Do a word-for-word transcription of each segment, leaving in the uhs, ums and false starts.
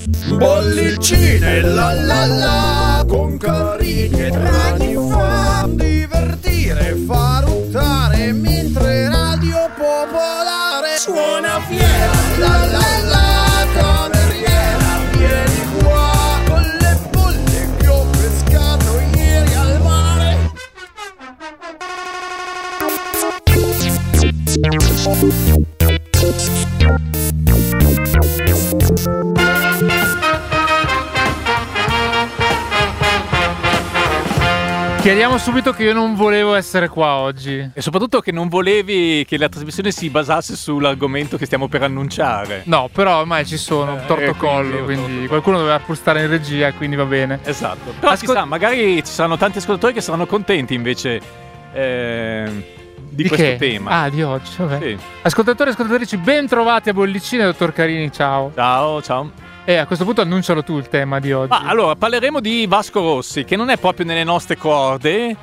Bollicine la la la, con Carini e Draghi fa divertire, fa ruttare, mentre Radio Popolare suona fiera. La la la, cameriera, vieni qua, con le bolle che ho pescato ieri al mare. Chiariamo subito che io non volevo essere qua oggi. E soprattutto che non volevi che la trasmissione si basasse sull'argomento che stiamo per annunciare. No, però ormai ci sono, Eh, torto quindi collo, io- quindi qualcuno doveva pur stare in regia, quindi va bene. Esatto. Però Ascol- chissà, magari ci saranno tanti ascoltatori che saranno contenti invece eh, di, Di questo che? tema. Ah, di oggi, vabbè. Sì. Ascoltatori e ascoltatrici, ben trovati a Bollicine, dottor Carini, ciao. Ciao, ciao. E a questo punto annuncialo tu il tema di oggi. Ma allora, parleremo di Vasco Rossi, che non è proprio nelle nostre corde,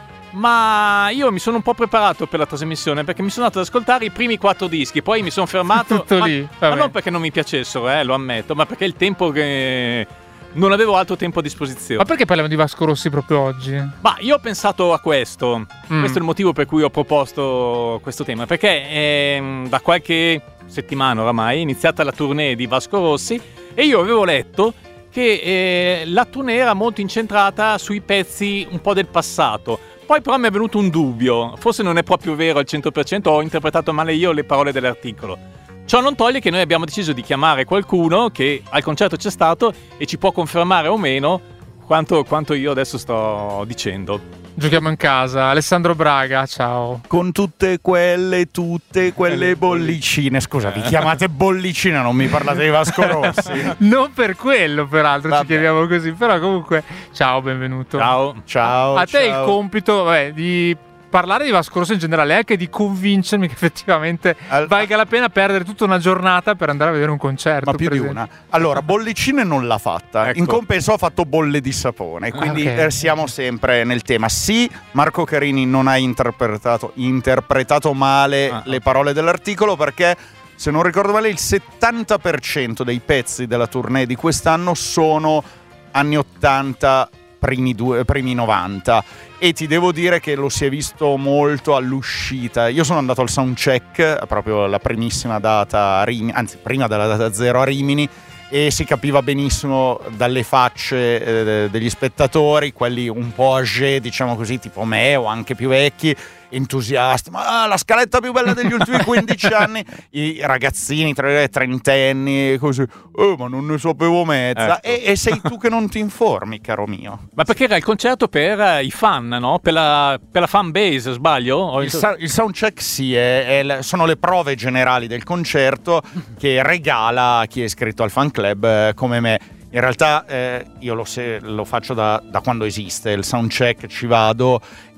ma io mi sono un po' preparato per la trasmissione perché mi sono andato ad ascoltare i primi quattro dischi, poi mi sono fermato. Tutto ma, lì, ma vabbè. non perché non mi piacessero, eh, lo ammetto, ma perché il tempo che non avevo altro tempo a disposizione. Ma perché parliamo di Vasco Rossi proprio oggi? Ma io ho pensato a questo, Mm. questo è il motivo per cui ho proposto questo tema, perché ehm, da qualche settimana oramai è iniziata la tournée di Vasco Rossi e io avevo letto che eh, la tournée era molto incentrata sui pezzi un po' del passato. Poi però mi è venuto un dubbio, forse non è proprio vero al cento per cento, ho interpretato male io le parole dell'articolo. Ciò non toglie che noi abbiamo deciso di chiamare qualcuno che al concerto c'è stato e ci può confermare o meno quanto, quanto io adesso sto dicendo. Giochiamo in casa. Alessandro Braga, ciao. Con tutte quelle, tutte quelle bollicine. Scusa, vi chiamate bollicine, non mi parlate di Vasco Rossi? Non per quello, peraltro, Vabbè. ci chiamiamo così, però comunque, ciao, benvenuto. Ciao. Ciao. A te ciao. il compito, vabbè, di parlare di Vasco Rossi in generale e anche di convincermi che effettivamente Al- valga la pena perdere tutta una giornata per andare a vedere un concerto. Ma più per di esempio. una. Allora, bollicine non l'ha fatta. Ecco. In compenso ha fatto bolle di sapone. Quindi ok. eh, siamo sempre nel tema. Sì, Marco Carini non ha interpretato, interpretato male Ah. le parole dell'articolo perché, se non ricordo male, il settanta per cento dei pezzi della tournée di quest'anno sono anni ottanta, primi, due, primi novanta. E ti devo dire che lo si è visto molto all'uscita. Io sono andato al soundcheck, proprio la primissima data a Rimini, anzi prima della data zero a Rimini, e si capiva benissimo dalle facce eh, degli spettatori, quelli un po' âgé, diciamo così, tipo me o anche più vecchi, entusiasti, ma ah, la scaletta più bella degli ultimi quindici anni, i ragazzini, tre- trentenni, così, oh, ma non ne sapevo mezza, Ecco. e, e sei tu che non ti informi, caro mio. Ma perché era il concerto per eh, i fan, no? Per la, per la fan base, sbaglio? Ho Il, sa- il soundcheck sì, è, è la- sono le prove generali del concerto che regala a chi è iscritto al fan club eh, come me. In realtà eh, io lo, se- lo faccio da, da quando esiste il soundcheck, ci vado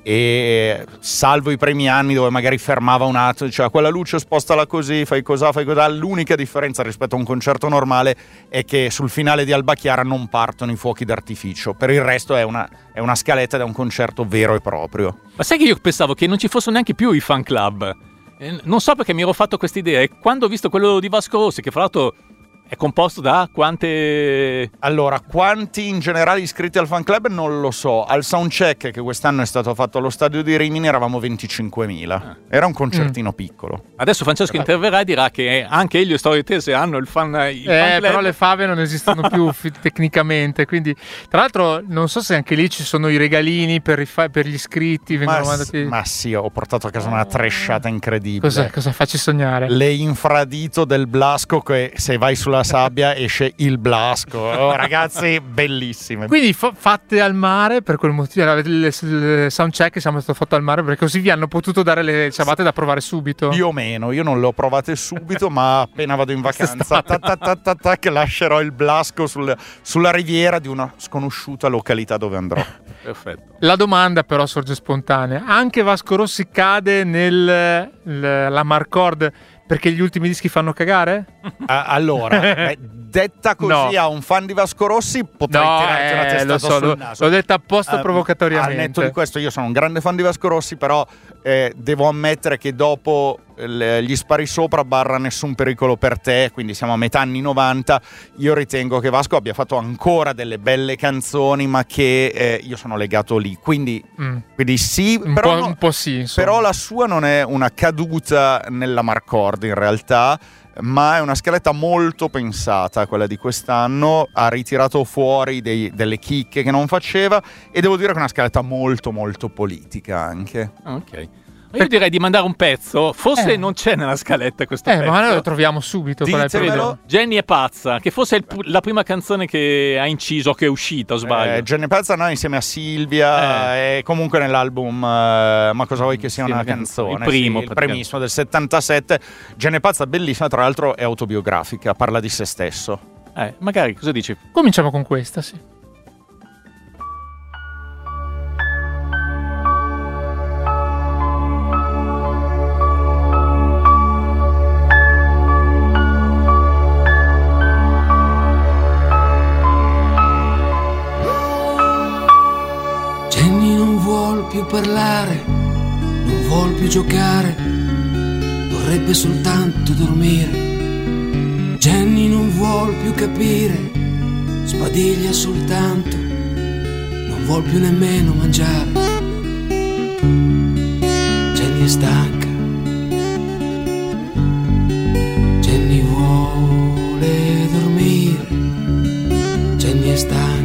e salvo i primi anni dove magari fermava un attimo, diceva quella luce spostala così, fai cos'ha, fai cos'ha. L'unica differenza rispetto a un concerto normale è che sul finale di Alba Chiara non partono i fuochi d'artificio, per il resto è una, è una scaletta da un concerto vero e proprio. Ma sai che io pensavo che non ci fossero neanche più i fan club? Eh, non so perché mi ero fatto questa idea e quando ho visto quello di Vasco Rossi, che fra l'altro è composto da quante... Allora, quanti in generale iscritti al fan club non lo so. Al soundcheck che quest'anno è stato fatto allo stadio di Rimini eravamo venticinquemila. Era un concertino piccolo. Adesso Francesco interverrà e dirà che anche Elio e Storie Tese hanno il fan, il fan Eh, club. però le fave non esistono più fi- tecnicamente, quindi tra l'altro non so se anche lì ci sono i regalini per, i fa- per gli iscritti, vengono Ma, mandati... ma sì, ho portato a casa una tresciata incredibile. Cosa, cosa facci sognare? Le infradito del Blasco, che se vai sulla sabbia esce il Blasco. Oh, ragazzi, bellissime. Quindi fa- fatte al mare per quel motivo, il, il, il soundcheck siamo stato fatto al mare perché così vi hanno potuto dare le ciabatte da provare subito. Più o meno, io non le ho provate subito, ma appena vado in vacanza ta, ta, ta, ta, ta, che lascerò il Blasco sul- sulla riviera di una sconosciuta località dove andrò. Perfetto. La domanda però sorge spontanea: anche Vasco Rossi cade nella Marcord perché gli ultimi dischi fanno cagare? Ah, allora, beh, detta così No. a un fan di Vasco Rossi potrei No, tirarti una eh, testata lo so, sul lo- naso. l'ho detta apposta Eh, provocatoriamente. Al netto di questo, io sono un grande fan di Vasco Rossi, però eh, devo ammettere che dopo le, gli spari sopra barra Nessun pericolo per te, quindi siamo a metà anni novanta. Io ritengo che Vasco abbia fatto ancora delle belle canzoni, ma che eh, io sono legato lì, quindi, mm. quindi sì, un però, po', un po' sì, insomma. Però la sua non è una caduta nella Marcord in realtà, ma è una scaletta molto pensata, quella di quest'anno. Ha ritirato fuori dei, delle chicche che non faceva, e devo dire che è una scaletta molto molto politica anche. Ok. Io direi di mandare un pezzo, forse eh. non c'è nella scaletta questo eh, pezzo. ma noi lo troviamo subito. Ditemelo. Jenny è pazza, che forse è il, la prima canzone che ha inciso, che è uscita, o sbaglio. Eh, Jenny è pazza, no, insieme a Silvia, eh. e comunque nell'album uh, Ma cosa vuoi che sia, sì, una canzone? Il primo, sì, il primissimo del settantasette. Jenny è pazza, bellissima, tra l'altro è autobiografica, parla di se stesso. Eh, magari, cosa dici? Cominciamo con questa, sì. Più parlare, non vuol più giocare, vorrebbe soltanto dormire. Jenny non vuol più capire, sbadiglia soltanto, non vuol più nemmeno mangiare. Jenny è stanca, Jenny vuole dormire, Jenny è stanca.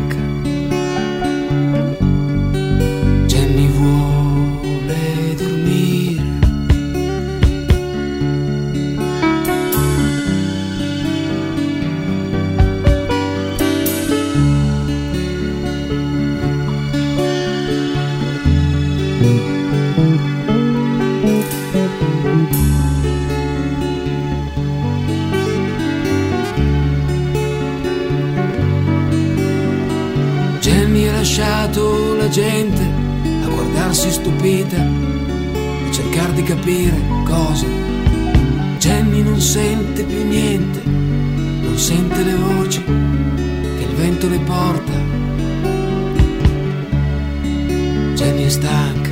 Lasciato la gente a guardarsi stupita, a cercare di capire cosa. Jenny non sente più niente, non sente le voci che il vento le porta. Jenny è stanca,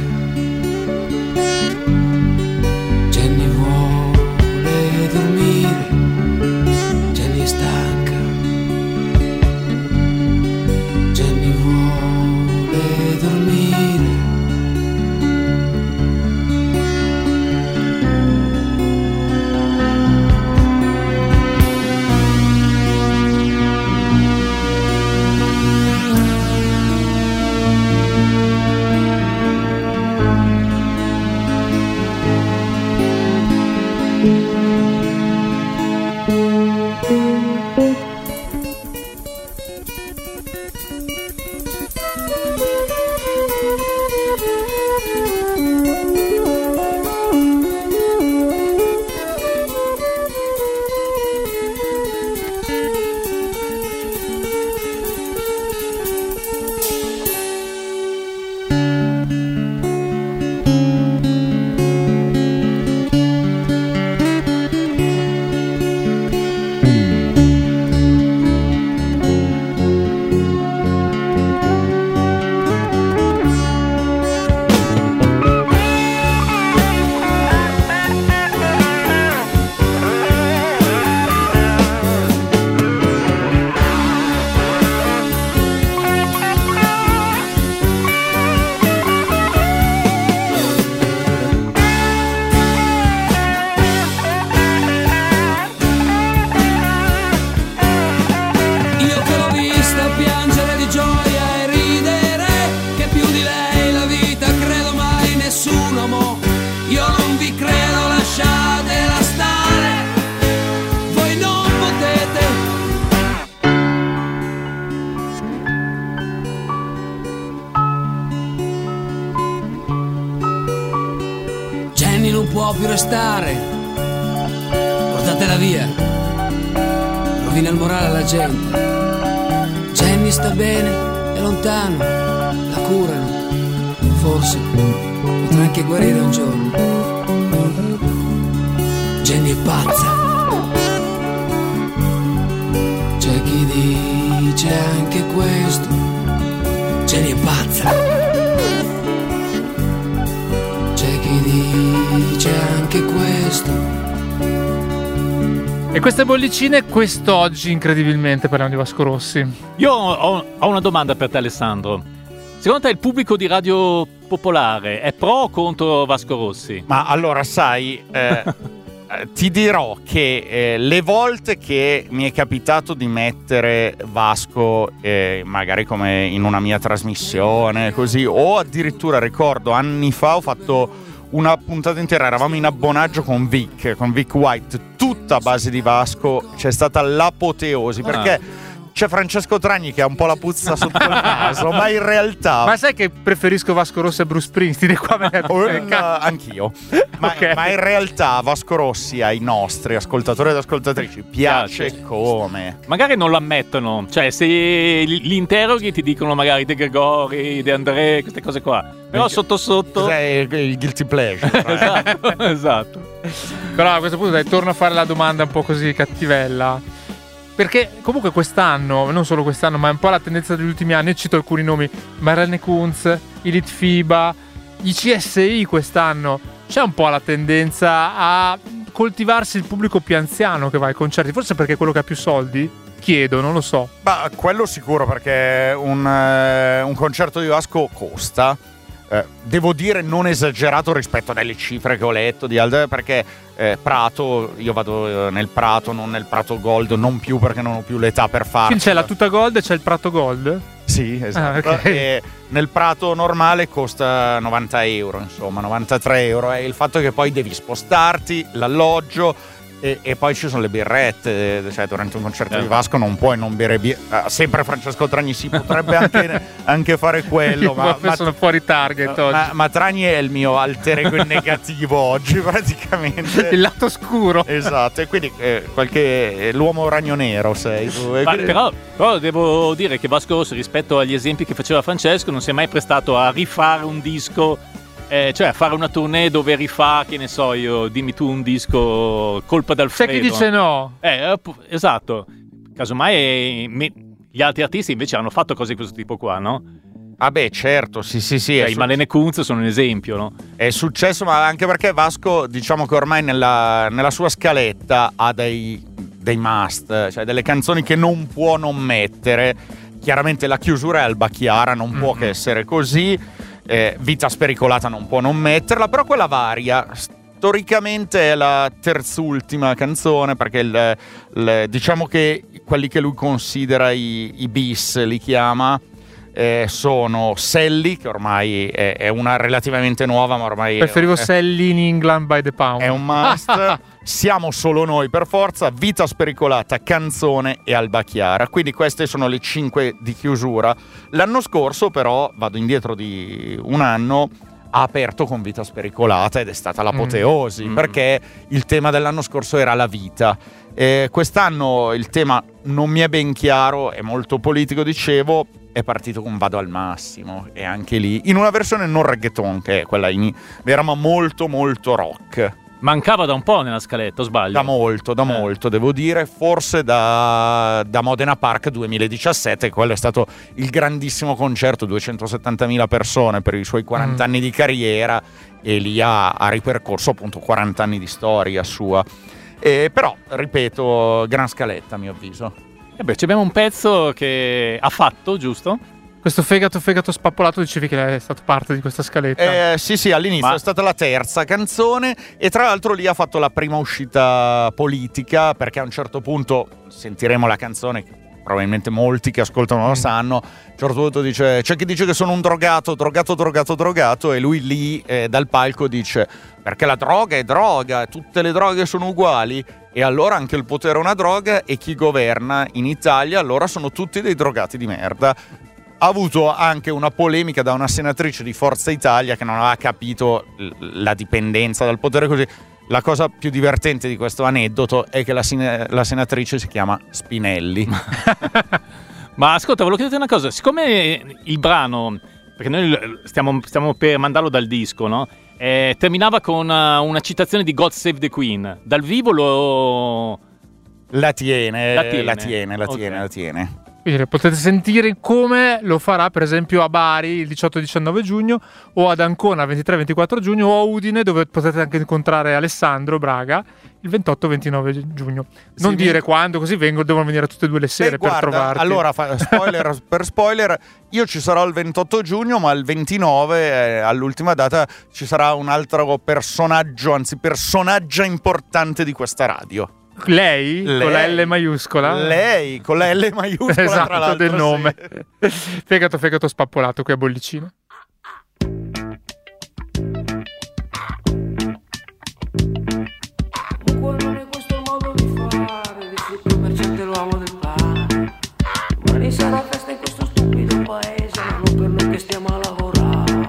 Jenny vuole dormire, Jenny è stanca. può più restare, portatela via, rovina il morale alla gente. Jenny sta bene, è lontano, la curano, forse potrà anche guarire un giorno. Jenny è pazza, c'è chi dice anche questo. Jenny è pazza, c'è chi dice anche questo. E queste bollicine quest'oggi incredibilmente parliamo di Vasco Rossi. Io ho, ho una domanda per te, Alessandro. Secondo te il pubblico di Radio Popolare è pro o contro Vasco Rossi? Ma allora, sai, eh, ti dirò che eh, le volte che mi è capitato di mettere Vasco, eh, magari come in una mia trasmissione, così, o addirittura ricordo anni fa ho fatto una puntata intera, eravamo in abbonaggio con Vic, con Vic White, tutta a base di Vasco, c'è stata l'apoteosi, perché Ah. c'è Francesco Tragni che ha un po' la puzza sotto il naso, ma in realtà... Ma sai che preferisco Vasco Rossi a Bruce Springsteen? E qua me ne Oh, eh, no, ca- anch'io. Ma, Ok. ma in realtà Vasco Rossi ai nostri ascoltatori ed ascoltatrici piace Piace. come. Magari non lo ammettono, cioè se li li interroghi ti dicono magari De Gregori, De André, queste cose qua. Però sotto sotto... Cos'è il, il guilty pleasure? eh? Esatto, esatto. Però a questo punto dai, torno a fare la domanda un po' così cattivella. Perché comunque quest'anno, non solo quest'anno, ma è un po' la tendenza degli ultimi anni, io cito alcuni nomi, Marianne Kunz, i Litfiba, i C S I quest'anno, c'è un po' la tendenza a coltivarsi il pubblico più anziano che va ai concerti, forse perché è quello che ha più soldi? Chiedo, non lo so. Ma quello sicuro, perché un, eh, un concerto di Vasco costa. Eh, devo dire non esagerato rispetto alle cifre che ho letto di altre, perché eh, Prato, io vado eh, nel Prato, non nel Prato Gold, non più perché non ho più l'età per farlo. Quindi c'è la tuta gold e c'è il prato gold? Sì, esatto. Ah, ok. E nel Prato normale costa novanta euro, insomma, novantatré euro. E il fatto è che poi devi spostarti, l'alloggio e, e poi ci sono le birrette. Cioè, durante un concerto Eh. di Vasco non puoi non bere birra. Sempre Francesco Tragni si potrebbe anche, anche fare quello, ma, Io ma, sono fuori target oggi. ma, ma Tragni è il mio alter ego in negativo oggi, praticamente. Il lato scuro. Esatto, e quindi eh, qualche l'uomo ragno nero sei tu. E Ma quindi- però, però devo dire che Vasco Rossi, rispetto agli esempi che faceva Francesco, non si è mai prestato a rifare un disco, eh, cioè a fare una tournée dove rifà, che ne so io, dimmi tu un disco colpa C'è d'Alfredo. chi dice no. Eh, eh, pu- esatto. Casomai me- gli altri artisti invece hanno fatto cose di questo tipo qua, no? Ah beh, certo, sì sì sì. Cioè, è i su- Malene Kunz sono un esempio, no? È successo, ma anche perché Vasco, diciamo che ormai nella, nella sua scaletta ha dei, dei must, cioè delle canzoni che non può non mettere. Chiaramente la chiusura è Alba Chiara, non può Mhm. che essere così. Eh, Vita spericolata non può non metterla, però quella varia. Storicamente è la terzultima canzone, perché il, il- diciamo che quelli che lui considera i, i bis, li chiama, eh, sono Sally, che ormai è, è una relativamente nuova, ma ormai Preferivo è, Sally in England by the pound. è un must. Siamo solo noi per forza, Vita spericolata, Canzone e Alba Chiara. Quindi queste sono le cinque di chiusura. L'anno scorso però, vado indietro di un anno, ha aperto con Vita spericolata ed è stata l'apoteosi, Mm. perché il tema dell'anno scorso era la vita. Eh, quest'anno il tema non mi è ben chiaro, è molto politico, dicevo, è partito con Vado al massimo, e anche lì in una versione non reggaeton, che è quella in era ma molto molto rock. Mancava da un po' nella scaletta, o sbaglio? Da molto, da Eh. molto, devo dire, forse da, da Modena Park duemiladiciassette, quello è stato il grandissimo concerto, duecentosettantamila persone per i suoi quaranta Mm. anni di carriera, e lì ha, ha ripercorso appunto quaranta anni di storia sua. E, però, ripeto, gran scaletta a mio avviso. Eh beh, ci abbiamo un pezzo che ha fatto, giusto? Questo fegato fegato spappolato dicevi che è stato parte di questa scaletta. Eh, sì, sì, all'inizio Ma- è stata la terza canzone, e tra l'altro lì ha fatto la prima uscita politica, perché a un certo punto sentiremo la canzone, che probabilmente molti che ascoltano lo sanno. A un certo punto dice: c'è chi dice che sono un drogato, drogato, drogato, drogato, e lui lì eh, dal palco dice: perché la droga è droga, tutte le droghe sono uguali, e allora anche il potere è una droga, e chi governa in Italia allora sono tutti dei drogati di merda. Ha avuto anche una polemica da una senatrice di Forza Italia che non aveva capito l- la dipendenza dal potere, così. La cosa più divertente di questo aneddoto è che la, sine- la senatrice si chiama Spinelli. Ma ascolta, volevo chiederti una cosa, siccome il brano, perché noi stiamo, stiamo per mandarlo dal disco, no? Eh, terminava con una, una citazione di God Save the Queen, dal vivo lo... La tiene, La tiene. la tiene, la Ok. tiene, la tiene. Quindi potete sentire come lo farà per esempio a Bari il diciotto e diciannove giugno, o ad Ancona il ventitré e ventiquattro giugno, o a Udine, dove potete anche incontrare Alessandro Braga il ventotto ventinove giugno. Non Sì, dire mi- quando, così vengo, devono venire tutte e due le sere Beh, per guarda, trovarti. allora, fa- spoiler per spoiler, io ci sarò il ventotto giugno, ma il ventinove, eh, all'ultima data, ci sarà un altro personaggio, anzi personaggia importante di questa radio. Lei, Lei. con la L maiuscola? Lei, con la L maiuscola, tra Esatto, l'altro. del nome. sì. Fegato, fegato spappolato qui a Bollicino. Comunque non è questo il modo di fare, di frutto commerciante l'uomo del pane. Domani sarà festa in questo stupido paese, ma non per noi che stiamo a lavorare.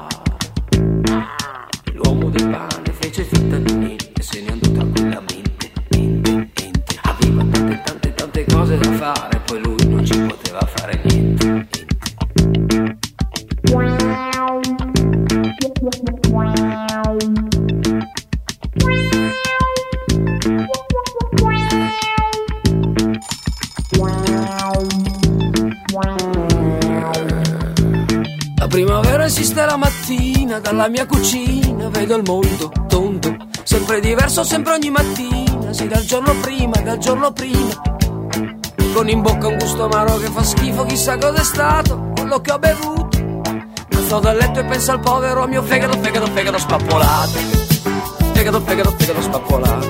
L'uomo del pane fece finta di niente, se ne andò tranquillamente, mente, mente. Aveva tante tante tante cose da fare, poi lui non ci poteva fare niente, niente. La primavera esiste la mattina, dalla mia cucina vedo il mondo tondo, sempre diverso, sempre ogni mattina, sì, dal giorno prima, dal giorno prima, con in bocca un gusto amaro che fa schifo, chissà cos'è stato quello che ho bevuto. Mi alzo dal letto e penso al povero mio fegato, fegato, fegato spappolato, fegato, fegato, fegato spappolato.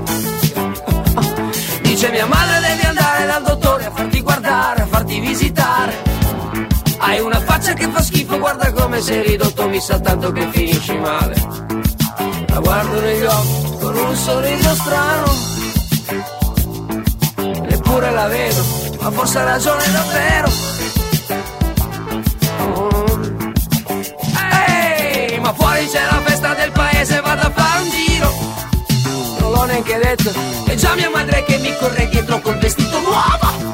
Dice mia madre devi andare dal dottore a farti guardare, a farti visitare. Hai una faccia che fa schifo, guarda come sei ridotto, mi sa tanto che finisci male. La guardo negli occhi con un sorriso strano, neppure la vedo, ma forse ha ragione davvero. Oh. Ehi, ma fuori c'è la festa del paese, vado a fare un giro. Non l'ho neanche detto, è già mia madre che mi corre dietro col vestito nuovo.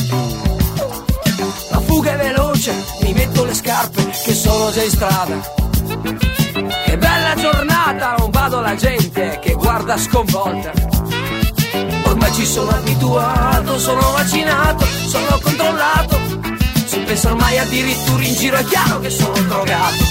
La fuga è veloce, mi metto le scarpe che sono già in strada. Che bella giornata, non vado la gente che guarda sconvolta. Ormai ci sono abituato, sono vaccinato, sono controllato. Si pensa ormai addirittura in giro, è chiaro che sono drogato.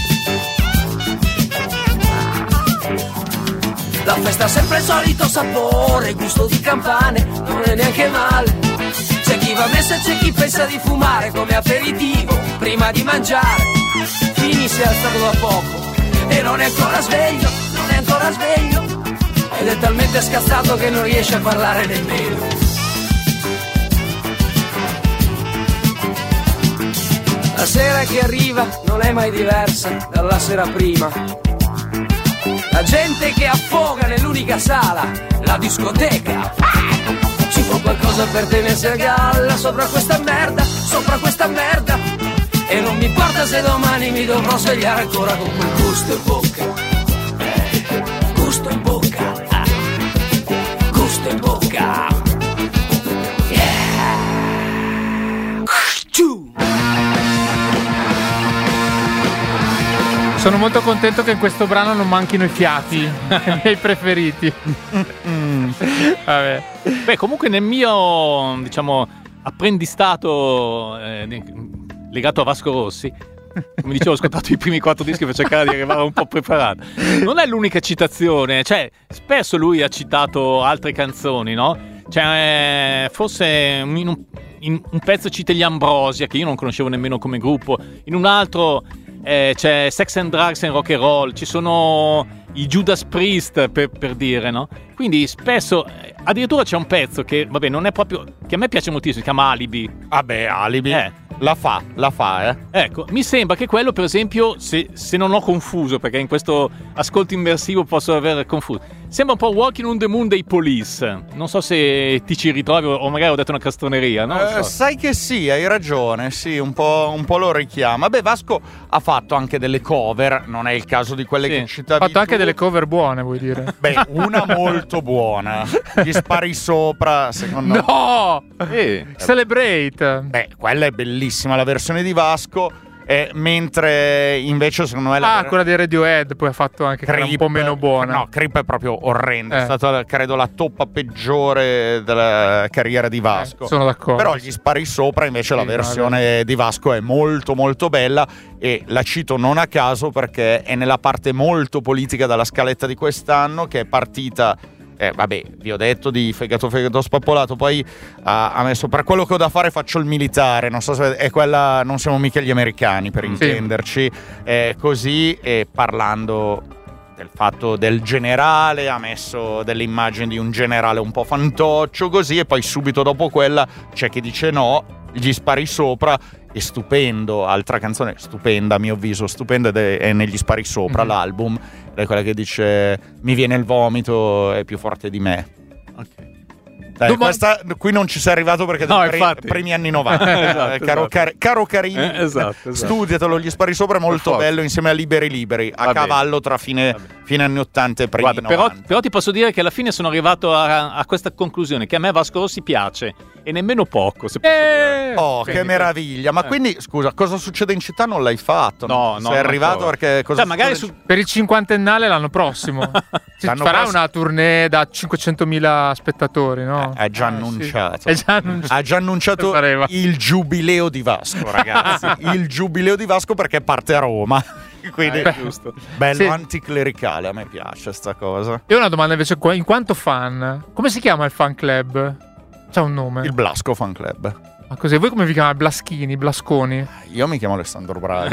La festa ha sempre il solito sapore, gusto di campane, non è neanche male. C'è chi va messo e c'è chi pensa di fumare come aperitivo prima di mangiare. Fini si è alzato da poco e non è ancora sveglio, non è ancora sveglio, ed è talmente scazzato che non riesce a parlare nemmeno. La sera che arriva non è mai diversa dalla sera prima. La gente che affoga nell'unica sala, la discoteca. Ci può qualcosa per tenersi a galla sopra questa merda, sopra questa merda. E non mi importa se domani mi dovrò svegliare ancora con quel gusto in bocca. Eh, gusto in bocca. Ah, gusto in bocca. Yeah. Sono molto contento che in questo brano non manchino i fiati, i miei preferiti. Vabbè. Beh, comunque nel mio, diciamo, apprendistato eh, legato a Vasco Rossi, come dicevo, ho ascoltato i primi quattro dischi per cercare di arrivare un po' preparato. Non è l'unica citazione, cioè spesso lui ha citato altre canzoni, no? Cioè, eh, forse in un, in un pezzo cita gli Ambrosia, che io non conoscevo nemmeno come gruppo, in un altro eh, c'è Sex and Drugs and Rock and Roll, ci sono i Judas Priest, per, per dire, no? Quindi spesso, addirittura c'è un pezzo che, vabbè, non è proprio, che a me piace moltissimo, si chiama Alibi. Vabbè, Alibi. Eh. La fa, la fa, eh. Ecco, mi sembra che quello, per esempio, se, se non ho confuso, perché in questo ascolto immersivo posso aver confuso, sembra un po' Walking on the Moon dei Police. Non so se ti ci ritrovi o magari ho detto una castroneria, no? Eh, So. sai che sì, hai ragione, sì, un po', un po' lo richiama. Beh, Vasco ha fatto anche delle cover, non è il caso di quelle Sì. che Ha citavi fatto anche tu. delle cover buone, vuoi dire? Beh, una molto buona. Gli spari sopra, secondo me. No! Eh. Celebrate! Beh, quella è bellissima, la versione di Vasco, eh, mentre invece secondo me la Ah, quella dei Radiohead poi ha fatto anche, che era un po' meno buona. No, Creep è proprio orrenda, è Eh. stata credo la toppa peggiore della carriera di Vasco. Eh, sono d'accordo. Però gli spari sopra invece la Sì, versione di Vasco è molto molto bella, e la cito non a caso perché è nella parte molto politica della scaletta di quest'anno, che è partita eh, vabbè, vi ho detto di fegato fegato spappolato, poi ha, ha messo per quello che ho da fare faccio il militare, non so se è quella, non siamo mica gli americani per intenderci, eh, così, e parlando del fatto del generale, ha messo delle immagini di un generale un po' fantoccio così, e poi subito dopo quella c'è chi dice no, gli spari sopra, e stupendo, altra canzone stupenda a mio avviso, stupenda, è negli spari sopra mm-hmm. l'album, è quella che dice mi viene il vomito, è più forte di me. Ok. Dai, Domani... questa, qui non ci sei arrivato perché no, dai pre- primi anni novanta. esatto, caro, esatto. Car- caro Carini, eh, esatto, esatto. studiatelo, gli spari sopra è molto bello insieme a Liberi Liberi, a Va cavallo bene. tra fine, fine anni ottanta e primi Guarda, novanta. Però, però ti posso dire che alla fine sono arrivato a, a questa conclusione, che a me Vasco Rossi piace, e nemmeno poco, se posso eh, dire. Oh, quindi, che meraviglia. Ma eh. quindi, scusa, cosa succede in città non l'hai fatto? No, no. Sei arrivato ancora. perché... Cosa cioè, magari su... Per il cinquantennale l'anno prossimo. Si l'anno farà prossimo... una tournée da cinquecentomila spettatori, no? È già eh, annunciato. Sì. È già annunciato. Ha già annunciato il giubileo di Vasco, ragazzi. Il giubileo di Vasco perché parte a Roma. Quindi eh, giusto. Bello sì. anticlericale, a me piace sta cosa. E una domanda invece, in quanto fan, come si chiama il fan club? C'ha un nome? Il Blasco Fan Club. Ma così, voi come vi chiamate? Blaschini, Blasconi? Io mi chiamo Alessandro Braga.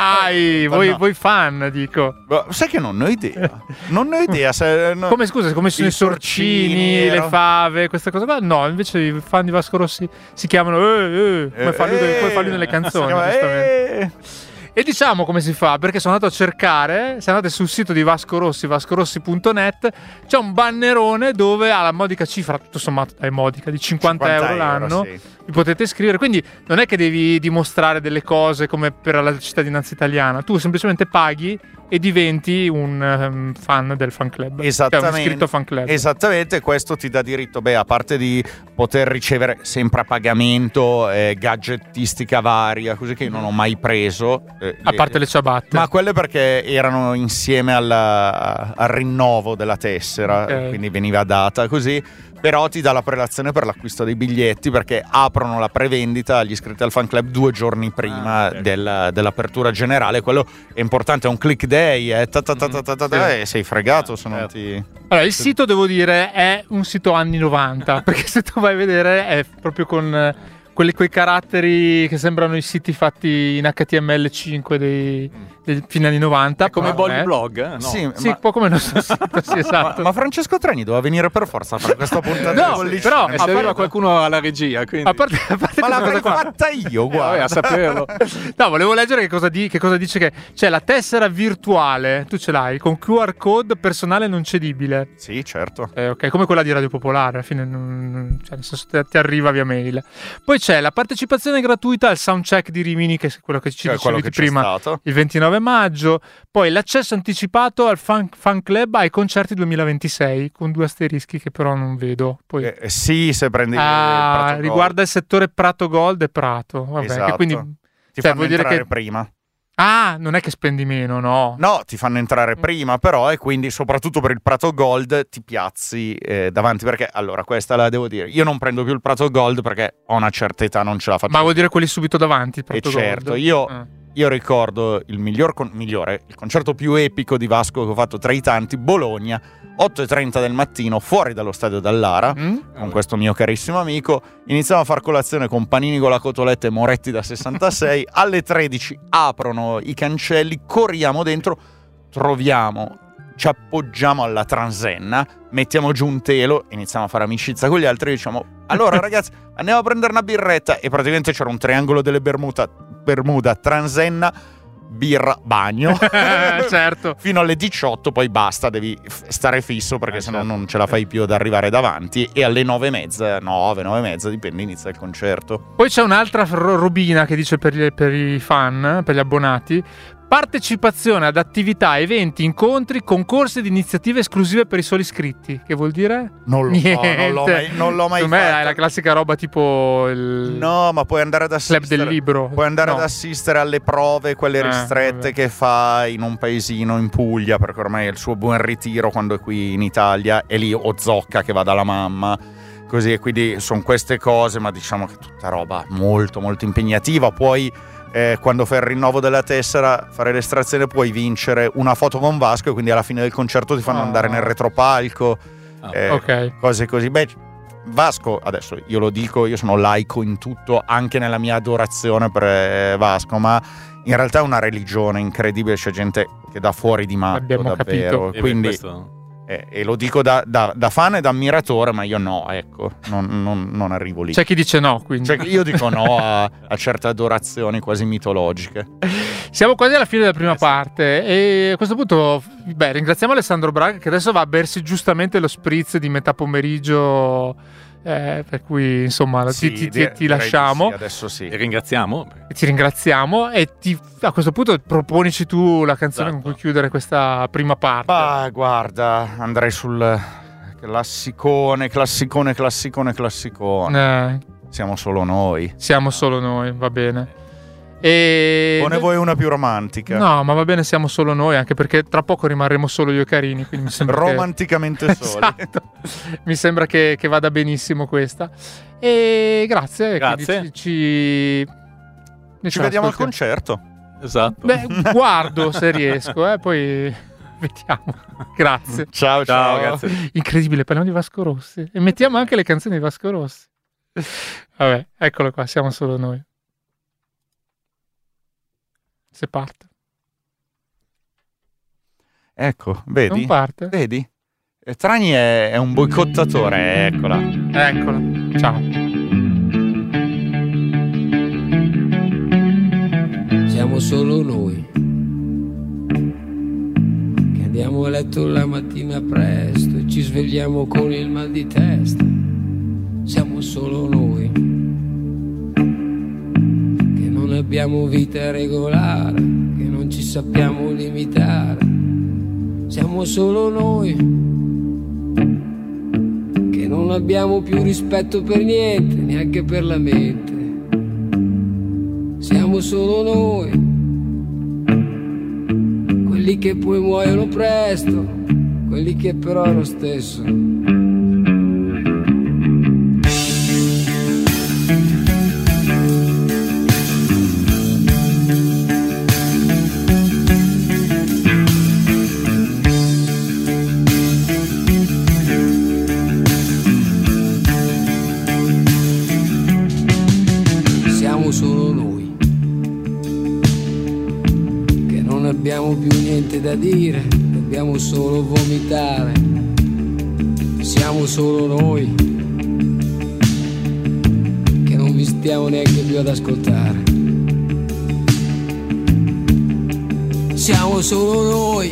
Dai, voi, no. voi fan, dico. Sai che non ho idea. Non ho idea se, no. Come scusa, come sono i sorcini, ero... le fave, queste cose qua? No, invece i fan di Vasco Rossi si chiamano eh, eh, come, fa lui, eh, come fa lui nelle canzoni, chiama, giustamente. Eh. E diciamo come si fa, perché sono andato a cercare, se andate sul sito di Vasco Rossi, vascorossi punto net, c'è un bannerone dove ha la modica cifra, tutto sommato è modica, di cinquanta euro l'anno, sì. vi potete iscrivere, quindi non è che devi dimostrare delle cose come per la cittadinanza italiana, tu semplicemente paghi e diventi un um, fan del fan club. Esattamente. Cioè un iscritto fan club. Esattamente, questo ti dà diritto, beh, a parte di poter ricevere sempre a pagamento eh, gadgetistica varia, così che io non ho mai preso. Eh, a parte le ciabatte. Ma quelle perché erano insieme alla, al rinnovo della tessera, okay. Quindi veniva data così. Però ti dà la prelazione per l'acquisto dei biglietti, perché aprono la prevendita agli iscritti al fan club due giorni prima ah, okay. del, dell'apertura generale. Quello è importante, è un click day, eh, ta ta ta ta ta ta ta, e sei fregato se non ti... Allora, il sito, devo dire, è un sito anni novanta, perché se tu vai a vedere è proprio con quelli, quei caratteri che sembrano i siti fatti in H T M L cinque dei, dei fine anni novanta. È come Bolly Blog, eh? No. Sì, sì, ma... un po' come il nostro sito, sì, esatto. Ma, ma Francesco Treni doveva venire per forza a fare questa puntata. No, di però e serviva qualcuno alla regia, quindi... a parte, a parte ma l'avrei qua... fatta io, guarda. Eh, a saperlo. No, volevo leggere che cosa, di, che cosa dice, che c'è la tessera virtuale, tu ce l'hai, con Q R code personale non cedibile. Sì, certo. Eh, ok, come quella di Radio Popolare, alla fine non, cioè, nel senso, ti arriva via mail. Poi c'è la partecipazione gratuita al soundcheck di Rimini, che è quello che ci cioè, dicevi che prima, stato. il ventinove maggio. Poi l'accesso anticipato al fan, fan club ai concerti duemilaventisei, con due asterischi che però non vedo. Poi... Eh, sì, se prendi ah, il riguarda il settore Prato Gold e Prato. Vabbè, esatto. che quindi ti cioè, fanno vuol dire entrare che... prima. Ah, non è che spendi meno, no? No, ti fanno entrare prima, però, e quindi soprattutto per il Prato Gold ti piazzi eh, davanti, perché allora questa la devo dire, io non prendo più il Prato Gold perché ho una certa età, non ce la faccio. Ma vuol dire quelli subito davanti, il Prato e Gold? certo, io, ah. io ricordo il miglior con- migliore, il concerto più epico di Vasco che ho fatto tra i tanti, Bologna, otto e trenta del mattino, fuori dallo stadio Dallara, Mm? con questo mio carissimo amico. Iniziamo a far colazione con panini con la cotoletta e Moretti da sessantasei. Alle tredici aprono i cancelli, corriamo dentro, troviamo, ci appoggiamo alla transenna, mettiamo giù un telo, iniziamo a fare amicizia con gli altri e diciamo allora ragazzi andiamo a prendere una birretta, e praticamente c'era un triangolo delle Bermuda, Bermuda transenna, birra, bagno. Certo. Fino alle diciotto, poi basta, devi f- stare fisso perché eh, sennò certo. non ce la fai più ad arrivare davanti, e alle nove e mezza, nove, nove e mezza, dipende, inizia il concerto. Poi c'è un'altra ro- robina che dice per gli, per i fan, per gli abbonati: partecipazione ad attività, eventi, incontri, concorsi ed iniziative esclusive per i soli iscritti. Che vuol dire? Non lo so, non l'ho mai, non l'ho mai Per me fatto. è la classica roba tipo il No, ma puoi andare ad club assistere del libro. Puoi andare No. ad assistere alle prove, quelle Eh, ristrette vabbè. che fa in un paesino in Puglia, perché ormai è il suo buon ritiro quando è qui in Italia, e lì o Zocca che va dalla mamma, così, e quindi sono queste cose, ma diciamo che è tutta roba molto molto impegnativa. Poi eh, quando fai il rinnovo della tessera, fare l'estrazione, puoi vincere una foto con Vasco, e quindi alla fine del concerto ti fanno Oh. andare nel retropalco. Ah, eh, ok. cose così. Beh, Vasco, adesso io lo dico, io sono laico in tutto, anche nella mia adorazione per eh, Vasco, ma in realtà è una religione incredibile, c'è gente che dà fuori di matto, Abbiamo davvero. capito. E Quindi, questo- eh, e lo dico da, da, da fan e da ammiratore, ma io no, ecco, non, non- non arrivo lì. C'è chi dice no, quindi. Cioè, io dico no a, a certe adorazioni quasi mitologiche. Siamo quasi alla fine della prima Eh sì. parte e a questo punto beh, ringraziamo Alessandro Braga che adesso va a bersi giustamente lo spritz di metà pomeriggio, eh, per cui insomma Sì, ti, ti- direi ti di lasciamo, sì, adesso sì. E ringraziamo. ti ringraziamo e ti- a questo punto proponici tu la canzone Esatto. con cui chiudere questa prima parte. Ma guarda, andrei sul classicone, classicone, classicone, classicone. Eh, Siamo solo noi. siamo solo noi, va bene. E... O ne vuoi una più romantica? No, ma va bene, siamo solo noi, anche perché tra poco rimarremo solo io e Carini, quindi mi sembra che... Romanticamente soli. Esatto. Mi sembra che, che vada benissimo questa. E grazie. Grazie. quindi Ci, ci... ne Ci vediamo al ascoltiamo. concerto. Esatto. Beh, guardo se riesco, eh, poi vediamo. Grazie. Ciao, ciao. Ciao, grazie. Incredibile, parliamo di Vasco Rossi. E mettiamo anche le canzoni di Vasco Rossi. Vabbè, eccolo qua, siamo solo noi. Se parte. Ecco, vedi? Non parte. Vedi? Eh, Trani è, è un boicottatore, eccola. Eccola. Ciao. Siamo solo noi che andiamo a letto la mattina presto e ci svegliamo con il mal di testa. Siamo solo noi che non abbiamo vita regolare, che non ci sappiamo limitare. Siamo solo noi che non abbiamo più rispetto per niente, neanche per la mente. Siamo solo noi, quelli che poi muoiono presto, quelli che però è lo stesso. Siamo solo noi che non abbiamo più niente da dire, dobbiamo solo vomitare. Siamo solo noi che non vi stiamo neanche più ad ascoltare. Siamo solo noi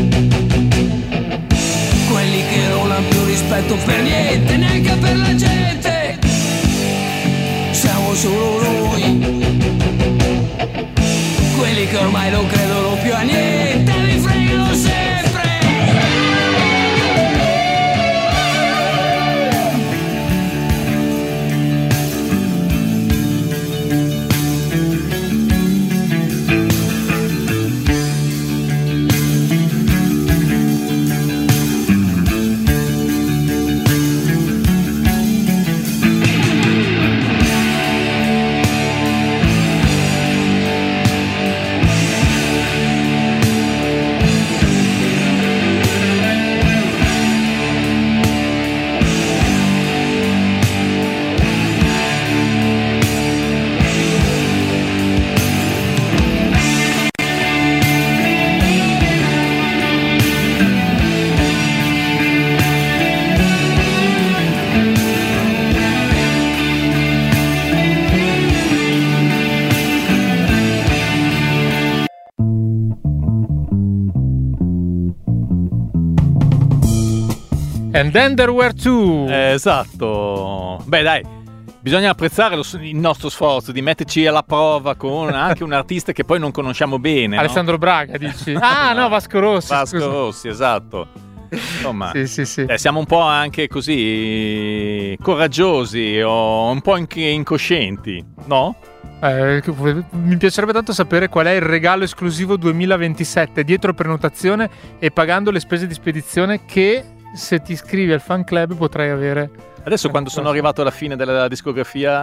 quelli che non hanno più rispetto per niente, neanche per la gente. Siamo solo noi quelli che ormai non credono più a niente, li fregano sempre. And then there were two. Eh, esatto. Beh, dai, bisogna apprezzare lo- il nostro sforzo di metterci alla prova con anche un artista che poi non conosciamo bene. no? Alessandro Braga, dici? Ah, no, Vasco Rossi. Vasco scusa. Rossi, esatto. Insomma, Sì, sì, sì. eh, siamo un po' anche così coraggiosi o un po' inc- incoscienti, no? Eh, mi piacerebbe tanto sapere qual è il regalo esclusivo duemilaventisette dietro prenotazione e pagando le spese di spedizione che se ti iscrivi al fan club potrai avere. Adesso quando sono arrivato alla fine della discografia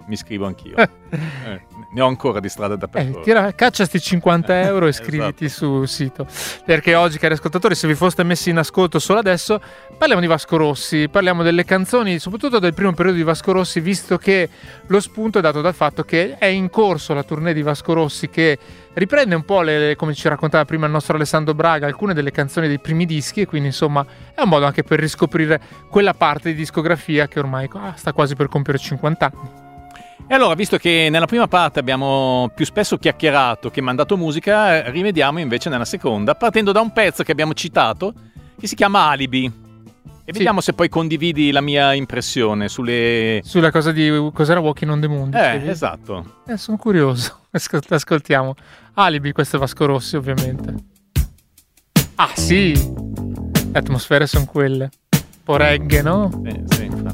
mi iscrivo anch'io. eh, ne ho ancora di strada da Eh, percorrere. tira, caccia sti cinquanta euro e iscriviti Esatto. sul sito. Perché oggi, cari ascoltatori, se vi foste messi in ascolto solo adesso, parliamo di Vasco Rossi, parliamo delle canzoni, soprattutto del primo periodo di Vasco Rossi, visto che lo spunto è dato dal fatto che è in corso la tournée di Vasco Rossi, che riprende un po', le, come ci raccontava prima il nostro Alessandro Braga, alcune delle canzoni dei primi dischi, e quindi insomma è un modo anche per riscoprire quella parte di discografia che ormai ah, sta quasi per compiere cinquanta anni. E allora, visto che nella prima parte abbiamo più spesso chiacchierato che mandato musica, eh, rimediamo invece nella seconda, partendo da un pezzo che abbiamo citato, che si chiama Alibi. E Sì. vediamo se poi condividi la mia impressione sulle... Sulla cosa di cos'era Walking on the Moon. Eh, dicevi? esatto. Eh, sono curioso. Ascol- ascoltiamo. Alibi, questo è Vasco Rossi, ovviamente. Ah, sì! Le atmosfere sono quelle. Un po' reggae, no? Sì, sì, infatti.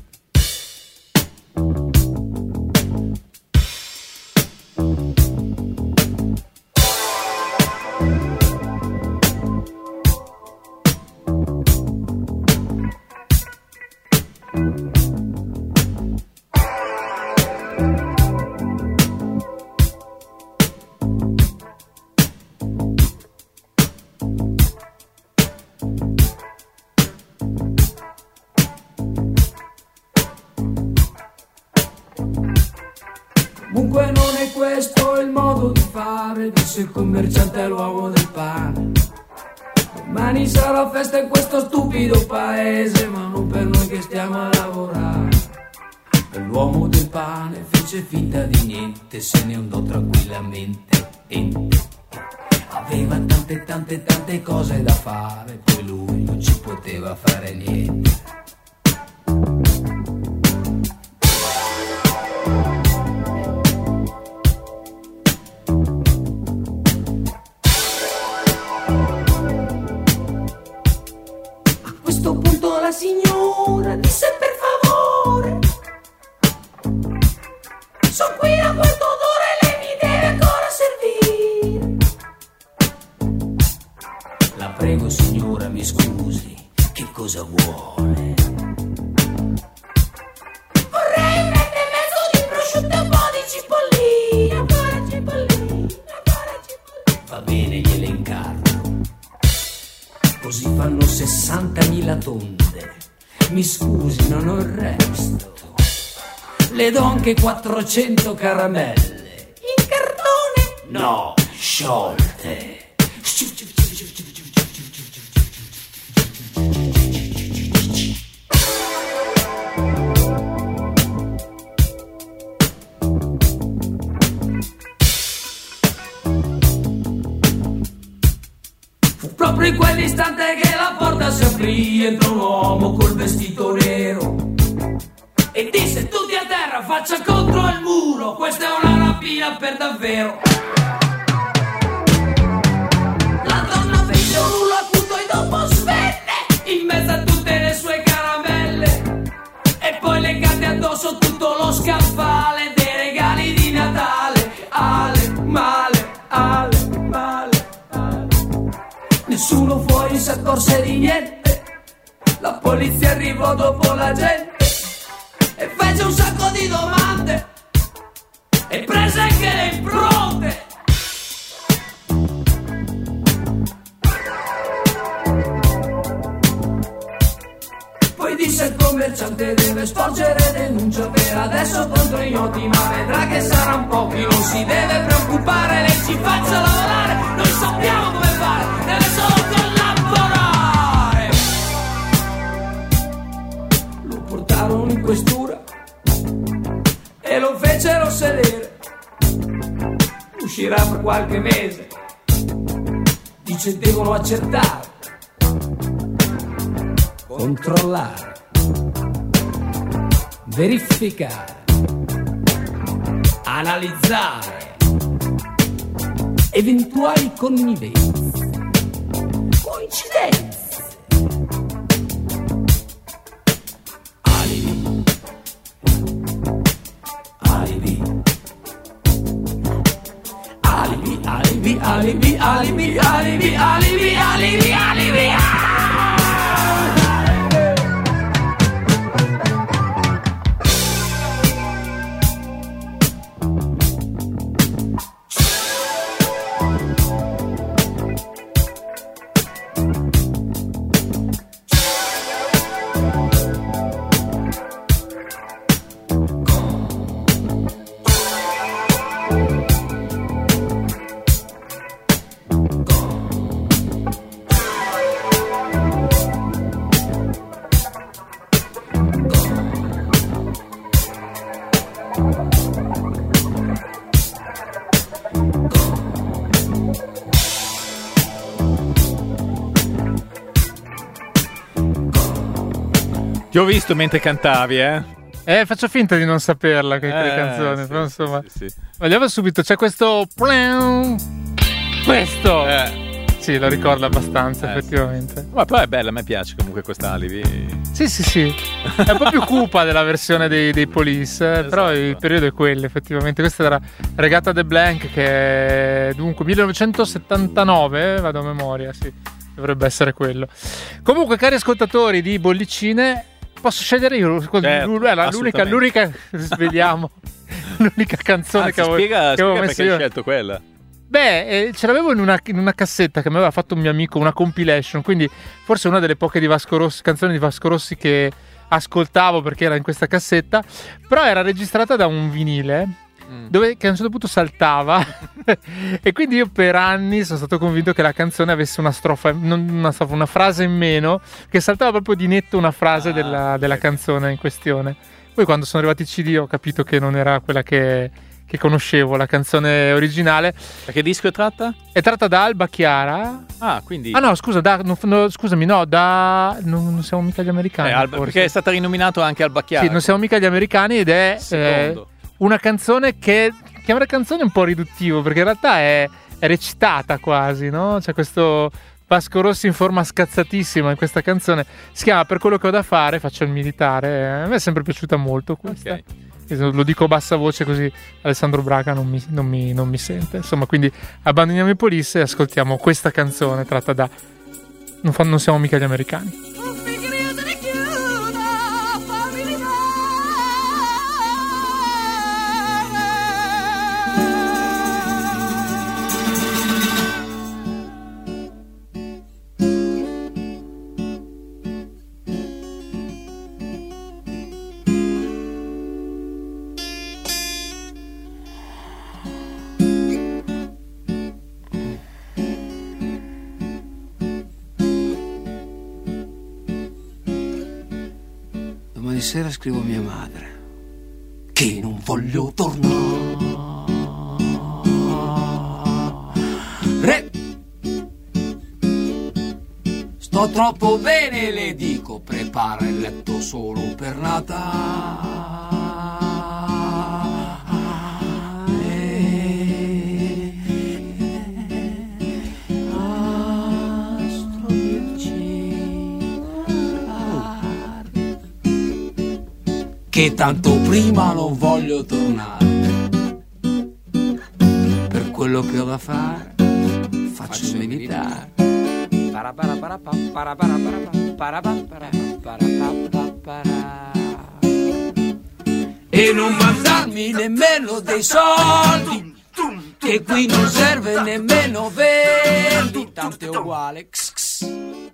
Comunque non è questo il modo di fare, disse il commerciante all'uomo del pane. Domani sarà festa in questo stupido paese, ma non per noi che stiamo a lavorare. E l'uomo del pane fece finta di niente, se ne andò tranquillamente. Ente. Aveva tante tante tante cose da fare, poi lui non ci poteva fare niente. La signora disse per favore, sono qui a quarto d'ora e lei mi deve ancora servire. La prego signora, mi scusi, che cosa vuole? Vorrei un rete e mezzo di prosciutto e un po' di cipollina. Ancora cipollina, ancora cipollina. Va bene, gliele incarno. Così fanno sessantamila tonde. Mi scusi, non ho il resto. Le do anche quattrocento caramelle. In cartone? No, sciolte. Proprio in quell'istante che la porta si aprì, entrò un uomo col vestito nero e disse tutti a terra, faccia contro il muro, questa è una rapina per davvero. La donna fece un rullo acuto e dopo svenne in mezzo a tutte le sue caramelle e poi legate addosso tutto lo scaffale dei regali di Natale. Ale, male, ale, male. Nessuno fuori si accorse di niente, la polizia arrivò dopo la gente e fece un sacco di domande e prese anche le impronte. Poi disse il commerciante deve sporgere denuncia per adesso contro ignoti, ma vedrà che saranno pochi, non si deve preoccupare, lei ci faccia lavorare, noi sappiamo come fare, deve solo collaborare. Lo portarono in questura e lo fecero sedere, uscirà per qualche mese, dice devono accertare, controllare, verificare, analizzare eventuali connivenze, coincidenze, alibi, alibi, alibi, alibi, alibi, alibi, alibi, alibi, alibi, alibi. Ti ho visto mentre cantavi, eh? Eh, faccio finta di non saperla che Eh, canzone, sì, però insomma. sì, sì. Vogliamo subito, c'è questo questo. Eh. Sì, lo ricordo abbastanza, Eh, effettivamente. Ma poi è bella, a me piace comunque questa alibi. Sì, sì, sì. È un po' più cupa della versione dei, dei Police, eh, Esatto. però il periodo è quello, effettivamente. Questa era Regatta de Blanc, che è dunque millenovecentosettantanove, eh, vado a memoria, sì. Dovrebbe essere quello. Comunque, cari ascoltatori di Bollicine, posso scegliere io? Certo, l'unica, assolutamente. l'unica, sveliamo, l'unica canzone Anzi, che avevo, spiega, che avevo spiega messo perché hai io. scelto quella. Beh, eh, ce l'avevo in una, in una cassetta che mi aveva fatto un mio amico, una compilation, quindi forse una delle poche di Vasco Rossi, canzoni di Vasco Rossi che ascoltavo perché era in questa cassetta, però era registrata da un vinile Mm. dove, che a un certo punto saltava e quindi io per anni sono stato convinto che la canzone avesse una strofa, non una strofa, una frase in meno, che saltava proprio di netto una frase Ah, della, della ok. canzone in questione. Poi quando sono arrivati i C D ho capito che non era quella che, che conoscevo, la canzone originale. Da che disco è tratta? È tratta da Alba Chiara. Ah, quindi. Ah no, scusa, da, no, no, scusami, no, da... Non, non siamo mica gli americani. Eh, Alba- forse. perché è stata rinominato anche Alba Chiara. Sì, non siamo mica gli americani ed è eh, Secondo. una canzone che... Chiamare canzone è un po' riduttivo, perché in realtà è, è recitata quasi, no? C'è questo Vasco Rossi in forma scazzatissima in questa canzone. Si chiama Per quello che ho da fare, faccio il militare. A me è sempre piaciuta molto questa. Ok. Lo dico a bassa voce così Alessandro Braga non mi, non mi- non mi sente. Insomma, quindi abbandoniamo i Police e ascoltiamo questa canzone tratta da Non, fa- non siamo mica gli americani. Domani sera scrivo a mia madre che non voglio tornare. Sto troppo bene, le dico, prepara il letto solo per Natale. Che tanto prima non voglio tornare. Per quello che ho da fare faccio il militare. E non mandarmi nemmeno dei soldi, che qui non serve nemmeno verdi, tanto è uguale. X, x.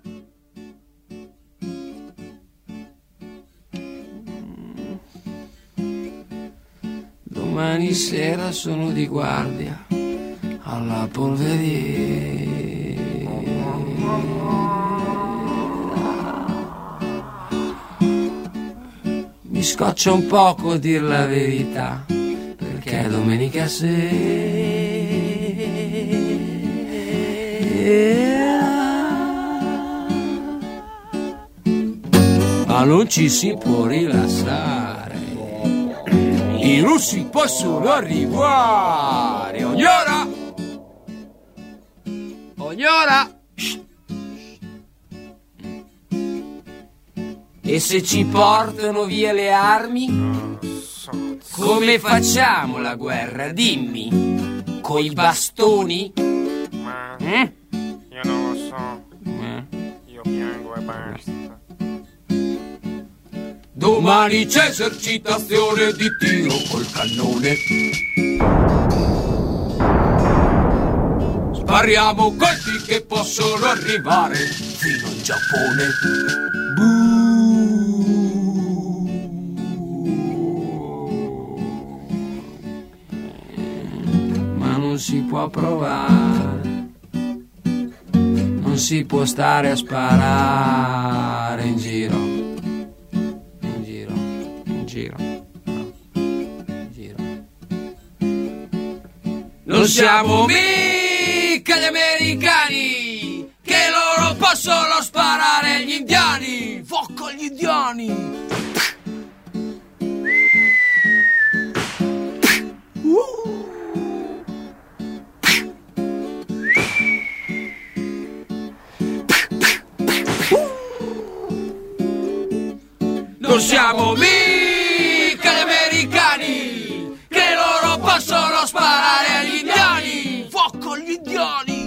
Domani sera sono di guardia alla polveriera. Mi scoccia un poco dir la verità, perché è domenica sera. Ma non ci si può rilassare. I russi possono arrivare ogni ora. Ogni ora. E se ci portano via le armi? Come facciamo la guerra? Dimmi. Coi bastoni? Ma Eh? io non lo so, Eh? io piango e basta. Domani c'è esercitazione di tiro col cannone. Spariamo colpi che possono arrivare fino in Giappone. Buh. Ma non si può provare, non si può stare a sparare in giro. In giro, in giro, no, in giro. Non siamo mica gli americani che loro l'Europa solo sparare agli indiani. Fuoco agli indiani. Non siamo mica gli americani, che loro possono sparare agli indiani. Fuoco agli indiani.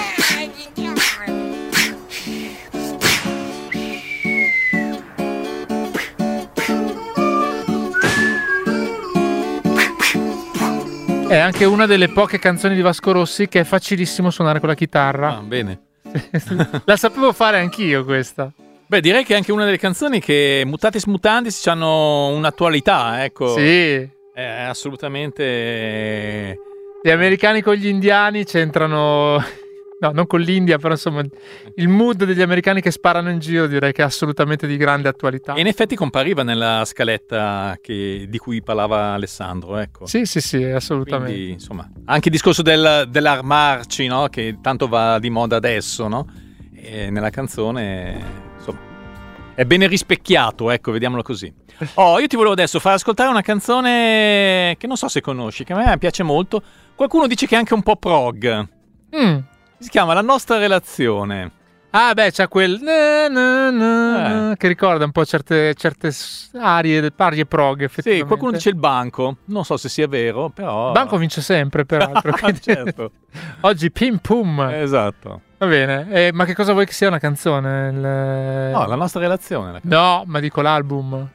È anche una delle poche canzoni di Vasco Rossi che è facilissimo suonare con la chitarra. Ah, bene. La sapevo fare anch'io questa. Beh, direi che è anche una delle canzoni che mutatis mutandis hanno un'attualità, ecco. Sì. È assolutamente... Gli americani con gli indiani c'entrano... No, non con l'India, però insomma il mood degli americani che sparano in giro direi che è assolutamente di grande attualità. E in effetti compariva nella scaletta che, di cui parlava Alessandro, ecco. Sì, sì, sì, assolutamente. Quindi, insomma, anche il discorso del, dell'armarci, no? Che tanto va di moda adesso, no? E nella canzone, insomma, è bene rispecchiato, ecco, vediamolo così. Oh, io ti volevo adesso far ascoltare una canzone che non so se conosci, che a me piace molto. Qualcuno dice che è anche un po' prog. Mm. Si chiama La nostra relazione. Ah, beh, c'è quel na, na, na, Eh. che ricorda un po' certe, certe arie, arie prog, Sì, effettivamente. qualcuno dice il banco. Non so se sia vero, però... Il banco vince sempre, peraltro. quindi- Certo. Oggi pim pum. Esatto. Va bene. Eh, ma che cosa vuoi che sia una canzone? Il- No, La nostra relazione. No, ma dico l'album.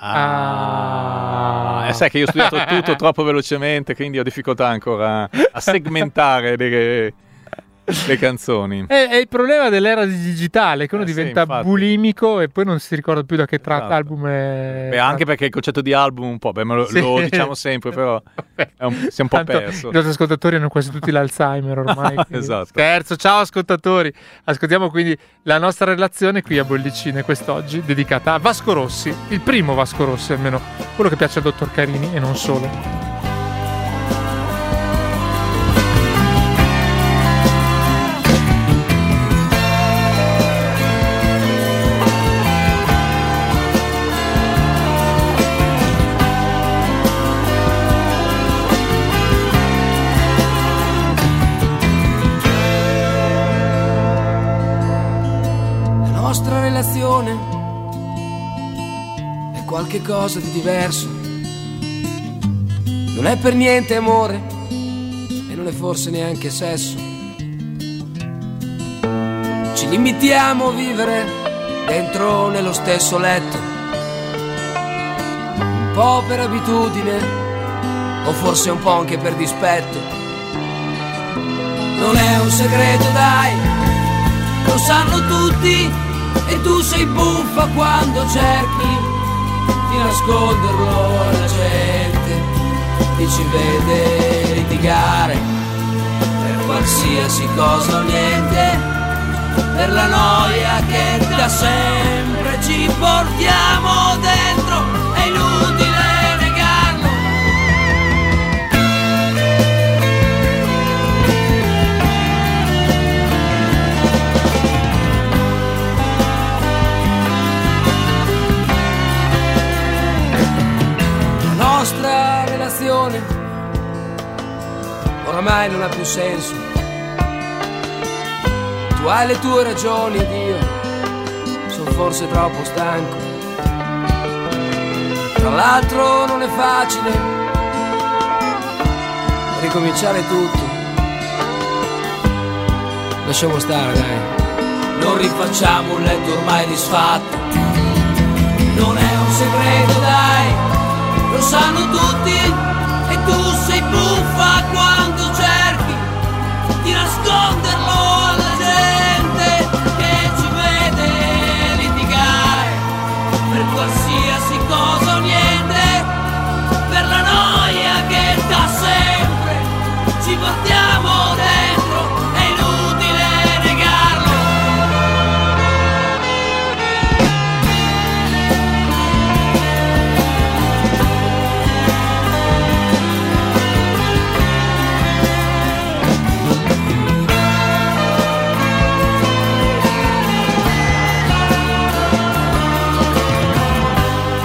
Ah, Ah. E sai che io ho studiato tutto troppo velocemente, quindi ho difficoltà ancora a segmentare le, le canzoni. È, è il problema dell'era digitale, che uno Eh sì, diventa infatti. bulimico e poi non si ricorda più da che tratta Esatto. l'album. È... Beh, anche perché il concetto di album un po', beh, ma lo, Sì. lo diciamo sempre, però è un, si è un po' Tanto perso. I nostri ascoltatori hanno quasi tutti l'Alzheimer ormai. quindi- Esatto. Scherzo, ciao ascoltatori. Ascoltiamo quindi la nostra relazione qui a Bollicine quest'oggi, dedicata a Vasco Rossi, il primo Vasco Rossi, almeno quello che piace al dottor Carini e non solo. La nostra relazione è qualche cosa di diverso. Non è per niente amore e non è forse neanche sesso. Ci limitiamo a vivere dentro nello stesso letto, un po' per abitudine o forse un po' anche per dispetto. Non è un segreto, dai, lo sanno tutti, e tu sei buffa quando cerchi di nasconderlo alla gente. Ti ci vede litigare per qualsiasi cosa o niente, per la noia che da sempre ci portiamo dentro. È inutile negarlo. La nostra relazione oramai non ha più senso. Tu hai le tue ragioni ed io sono forse troppo stanco. Tra l'altro non è facile ricominciare tutto. Lasciamo stare, dai. Non rifacciamo un letto ormai disfatto. Non è un segreto, dai, lo sanno tutti, e tu sei buffa quando cerchi di nasconderlo alla gente che ci vede litigare per qualsiasi cosa o niente, per la noia che da sempre ci portiamo dentro. È inutile negarlo.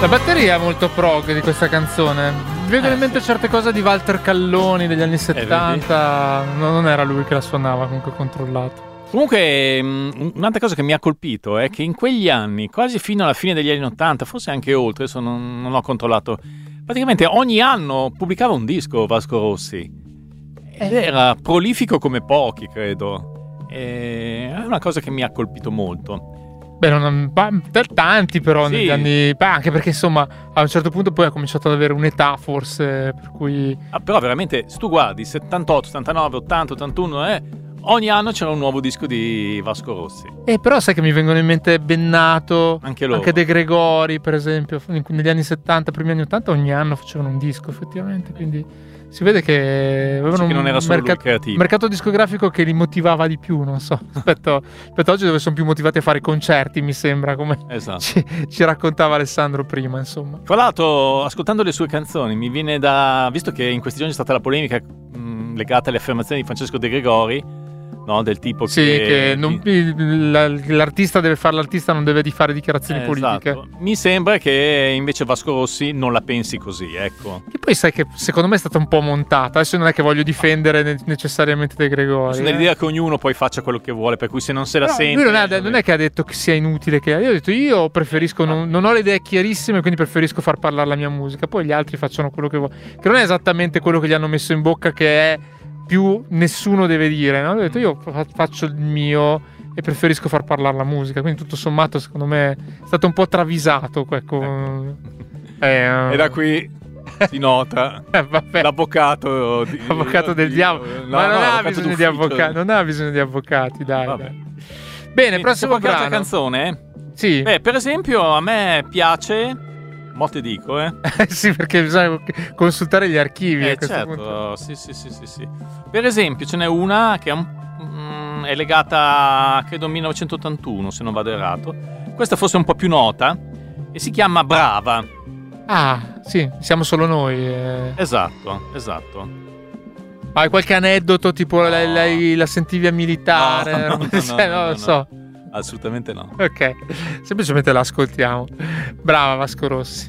La batteria è molto prog di questa canzone. Mi vengono Eh, in mente sì. certe cose di Walter Calloni degli anni settanta. No, non era lui che la suonava, comunque controllato. Comunque, mh, un'altra cosa che mi ha colpito è che in quegli anni, quasi fino alla fine degli anni ottanta, forse anche oltre, adesso non, non ho controllato, praticamente ogni anno pubblicava un disco Vasco Rossi. Ed era prolifico come pochi, credo. E è una cosa che mi ha colpito molto. Beh, non, pa- per tanti però Sì. negli anni. Beh, anche perché insomma a un certo punto poi ha cominciato ad avere un'età, forse, per cui. Ah, però veramente, se tu guardi settantotto, settantanove, ottanta, ottantuno, eh, ogni anno c'era un nuovo disco di Vasco Rossi. Eh, però sai che mi vengono in mente Bennato, Anche loro. anche De Gregori, per esempio, in- negli anni settanta, primi anni ottanta, ogni anno facevano un disco, effettivamente. Quindi si vede che avevano Dici che non era solo lui mercato, creativo. mercato discografico che li motivava di più, non so, rispetto, rispetto a oggi dove sono più motivati a fare concerti, mi sembra, come Esatto. ci, ci raccontava Alessandro prima, insomma. Tra l'altro, ascoltando le sue canzoni, mi viene da... Visto che in questi giorni c'è stata la polemica mh, legata alle affermazioni di Francesco De Gregori, no? Del tipo Sì, che... che non- la- l'artista deve fare l'artista, non deve di fare dichiarazioni Eh, politiche. esatto. Mi sembra che invece Vasco Rossi non la pensi così, ecco. Che poi sai che secondo me è stata un po' montata. Adesso non è che voglio difendere ne- necessariamente De Gregori. Sono eh. dell'idea che ognuno poi faccia quello che vuole, per cui se non se la Però sente... lui non, ha- non è che ha detto che sia inutile che io ho detto io preferisco non, non ho le idee chiarissime, quindi preferisco far parlare la mia musica, poi gli altri facciano quello che vogliono, che non è esattamente quello che gli hanno messo in bocca, che è più nessuno deve dire, no? Ho detto io fa- faccio il mio e preferisco far parlare la musica, quindi tutto sommato secondo me è stato un po' travisato, ecco. Eh, E da qui si nota eh, vabbè. l'avvocato... Di... Avvocato del diavolo, No, ma non no, ha avvocato bisogno di d'ufficio. avvocati, non ha bisogno di avvocati, dai. Vabbè. dai. Bene, Sì, prossimo qualche altra brano. canzone? Sì. Beh, per esempio, a me piace... Mo' te dico, eh. sì, perché bisogna consultare gli archivi. Eh, a questo punto. certo, sì, sì, sì, sì, sì. Per esempio, ce n'è una che è, un- mm, è legata, credo, al millenovecentottantuno, se non vado errato. Questa forse è un po' più nota e si chiama Brava. Ah, sì, siamo solo noi. eh. Esatto, esatto. Hai qualche aneddoto, tipo No. lei, lei la sentivi a militare? No, no, no, Cioè, no, non no, lo no. so. Assolutamente no. Ok, semplicemente la ascoltiamo. Brava Vasco Rossi.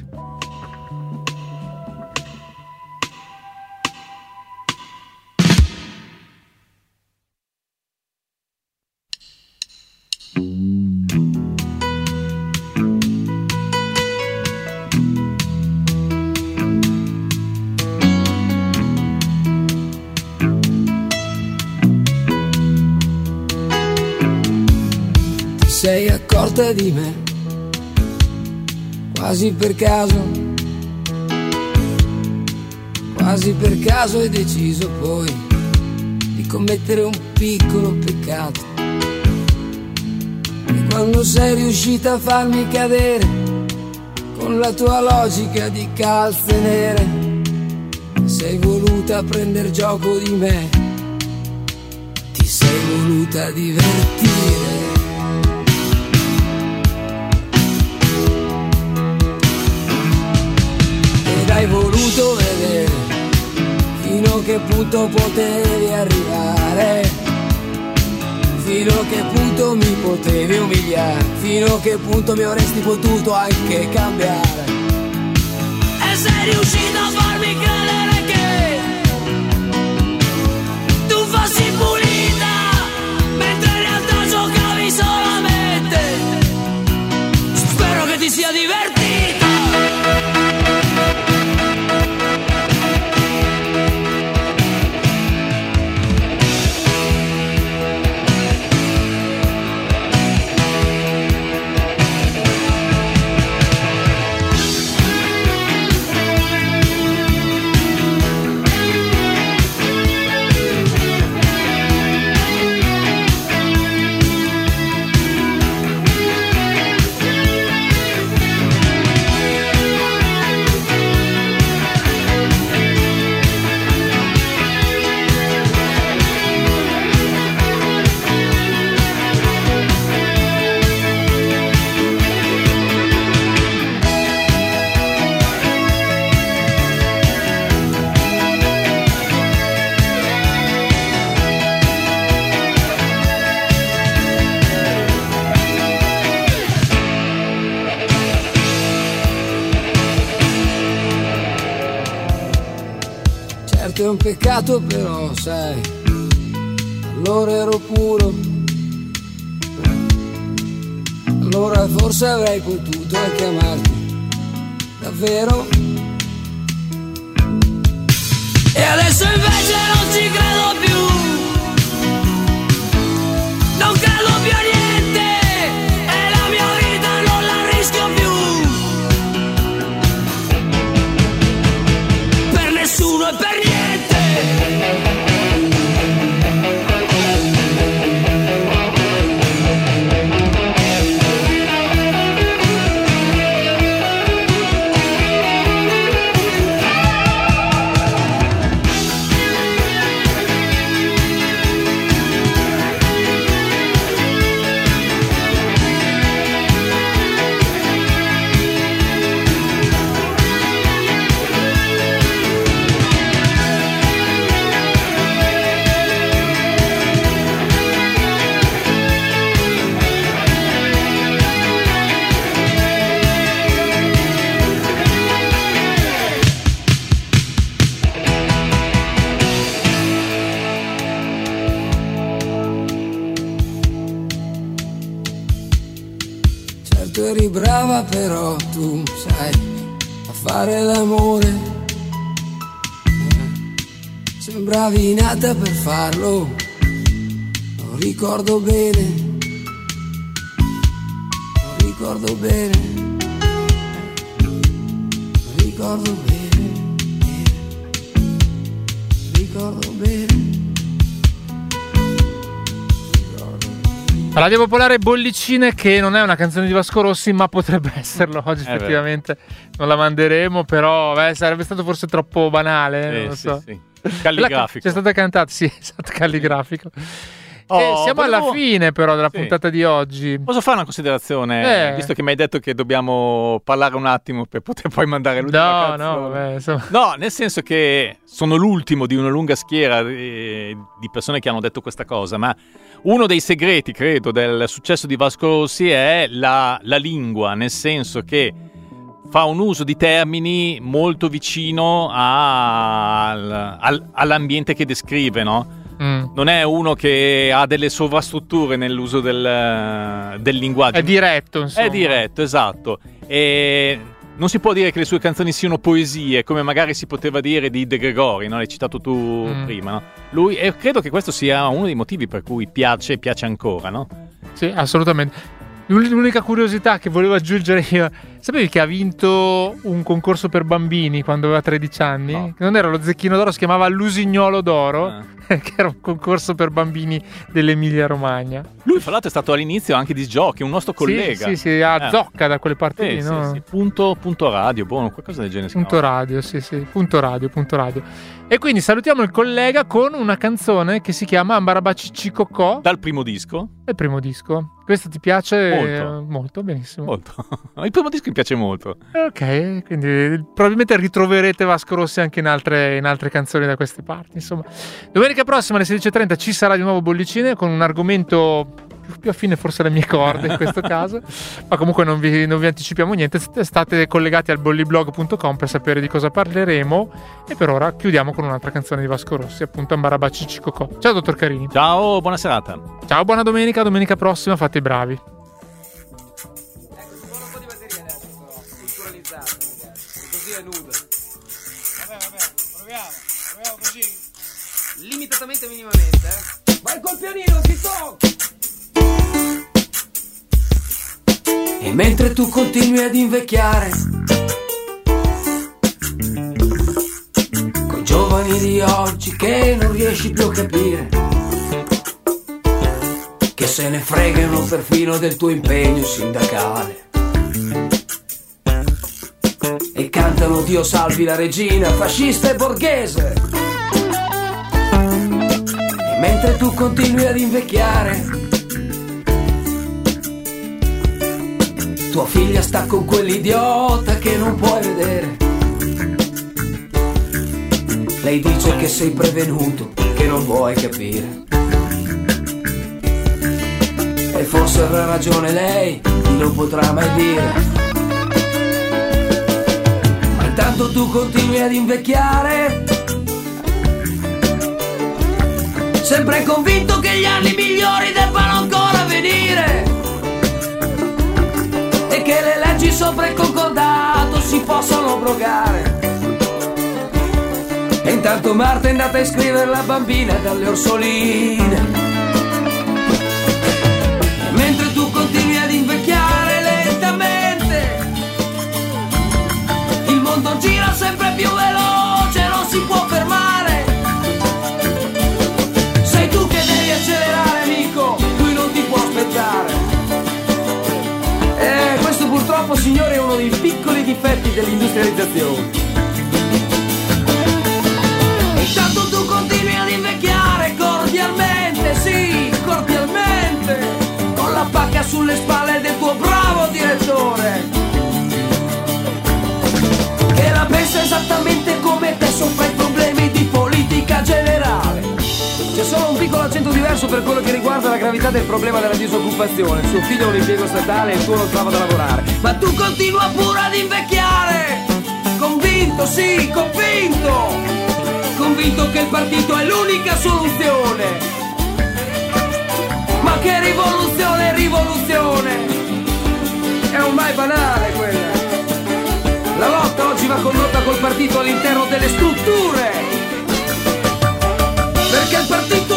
Ti sei accorta di me quasi per caso, quasi per caso hai deciso poi di commettere un piccolo peccato. E quando sei riuscita a farmi cadere con la tua logica di calze nere, sei voluta prendere gioco di me, ti sei voluta divertire. Ed hai voluto vedere fino a che punto potevi arrivare, fino a che punto mi potevi umiliare, fino a che punto mi avresti potuto anche cambiare. E sei riuscito a farmi credere che tu fossi pulita, mentre in realtà giocavi solamente. Spero che ti sia divertita. un peccato però, sai, allora ero puro. Allora forse avrei potuto anche amarti, davvero. E adesso invece non ci credo più, non credo più a niente, e la mia vita non la rischio più, per nessuno e per niente. Eri brava però tu sai a fare l'amore, sembravi nata per farlo, lo ricordo bene, lo ricordo bene, lo ricordo bene, ricordo bene. Radio Popolare Bollicine, che non è una canzone di Vasco Rossi, ma potrebbe esserlo oggi, eh effettivamente beh. Non la manderemo, però beh, sarebbe stato forse troppo banale, eh, non lo sì, so. Sì. Calligrafico. C'è stata cantata, sì, esatto, calligrafico. Oh, e siamo volevo... alla fine però della sì. puntata di oggi. Posso fare una considerazione? Eh. Visto che mi hai detto che dobbiamo parlare un attimo per poter poi mandare l'ultima No, canzone. no, vabbè, insomma. No, nel senso che sono l'ultimo di una lunga schiera di, di persone che hanno detto questa cosa, ma uno dei segreti, credo, del successo di Vasco Rossi è la, la lingua, nel senso che fa un uso di termini molto vicino a, al, al, all'ambiente che descrive, no? Mm. Non è uno che ha delle sovrastrutture nell'uso del, del linguaggio. È diretto, insomma. È diretto, esatto. E non si può dire che le sue canzoni siano poesie, come magari si poteva dire di De Gregori, no? L'hai citato tu mm. prima, no? Lui, e credo che questo sia uno dei motivi per cui piace e piace ancora, no? Sì, assolutamente. L'unica curiosità che volevo aggiungere io, sapevi che ha vinto un concorso per bambini quando aveva tredici anni? No. Non era lo Zecchino d'Oro, si chiamava Lusignolo d'Oro, Ah. che era un concorso per bambini dell'Emilia Romagna. Lui, fra l'altro, è stato all'inizio anche di giochi, un nostro collega. Sì, sì, sì, a eh. Zocca, da quelle parti sì, lì, sì, no? sì. Punto, punto radio, buono, qualcosa del genere. Punto radio, sì, sì, punto radio, punto radio. E quindi salutiamo il collega con una canzone che si chiama Ambarabacici Cocò. Dal primo disco. È il primo disco. Questo ti piace? Molto. Molto, benissimo. Molto. Il primo disco mi piace molto. Ok, quindi probabilmente ritroverete Vasco Rossi anche in altre, in altre canzoni da queste parti. Insomma, domenica prossima alle sedici e trenta ci sarà di nuovo Bollicine con un argomento più affine forse alle mie corde in questo caso, ma comunque non vi, non vi anticipiamo niente. State collegati al bolliblog punto com per sapere di cosa parleremo, e per ora chiudiamo con un'altra canzone di Vasco Rossi, appunto Ambarabacici Cocò. Ciao dottor Carini. Ciao, buona serata. Ciao, buona domenica, domenica prossima fate i bravi. Ecco, ci vuole un po' di batteria adesso, però culturalizzato, così è nudo. Vabbè, vabbè, proviamo, proviamo così. Limitatamente minimamente, eh. Vai col pianino, zitto! E mentre tu continui ad invecchiare, coi giovani di oggi che non riesci più a capire, che se ne fregano perfino del tuo impegno sindacale, e cantano Dio salvi la regina, fascista e borghese. E mentre tu continui ad invecchiare, tua figlia sta con quell'idiota che non puoi vedere. Lei dice che sei prevenuto, che non vuoi capire. E forse avrà ragione lei, chi lo potrà mai dire. Ma intanto tu continui ad invecchiare sempre convinto che gli anni migliori debbano ancora venire e che le leggi sopra il concordato si possano abrogare. E intanto Marta è andata a iscrivere la bambina dalle Orsoline, mentre tu continui ad invecchiare lentamente. Il mondo gira sempre più veloce, non si può fermare. Sei tu che devi accelerare, amico, lui non ti può aspettare. E questo purtroppo, signore, è uno dei piccoli difetti dell'industrializzazione. Intanto tu continui ad invecchiare cordialmente, sì, cordialmente, con la pacca sulle spalle del tuo bravo direttore, che la pensa esattamente come te sopra i problemi di politica generale. C'è solo un piccolo accento diverso per quello che riguarda la gravità del problema della disoccupazione. Suo figlio ha un impiego statale e il tuo non trova da lavorare. Ma tu continua pure ad invecchiare, convinto, sì, convinto, convinto che il partito è l'unica soluzione. Ma che rivoluzione, rivoluzione! È ormai banale quella. La lotta oggi va condotta col partito all'interno delle strutture, perché il partito